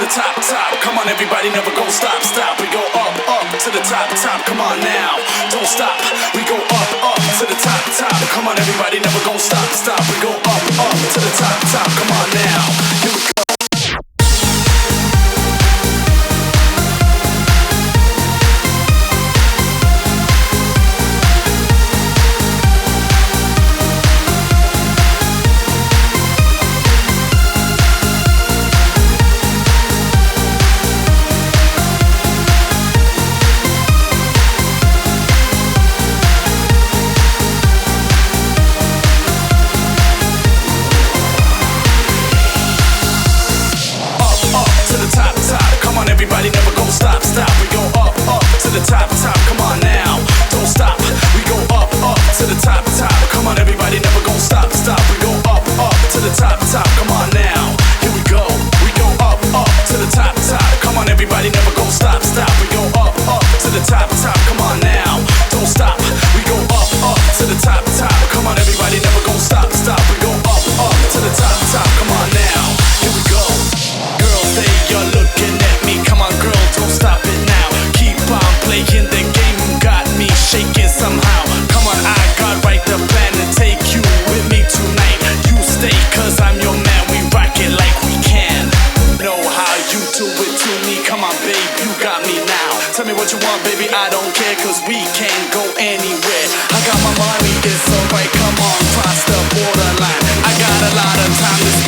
the top, top. Come on, everybody, never go stop, stop. We go up, up to the top, top. Come on now, don't stop. We go up, up to the top, top. Come on, everybody, never go stop, stop. We go up, up to the top, top. Come on now, here we go. Everybody never go stop, stop. We go up, up to the top, top. Come on now, don't stop. We go up, up to the top, top. Come on, everybody never go stop, stop. We go up, up to the top, top. Come on now, here we go. We go up, up to the top, top. Come on, everybody never go stop, stop. We go up, up to the top, top. Come on now, don't stop. We go up, up to the top, top. Come on, everybody never go stop, stop. We go up, up to the top, top. Come on now, here we go. Girls, they are looking at me. Come on, girl, don't stop it now. Keep on playing the game. You got me shaking somehow. Come on, I got right the plan to take you with me tonight. You stay, cause I'm your man. We rock it like we can. Know how you do it to me. Come on, babe, you got me now. Tell me what you want, baby, I don't care, cause we can't go anywhere. I got my money, it's alright. Come on, cross the borderline. I got a lot of time to spend.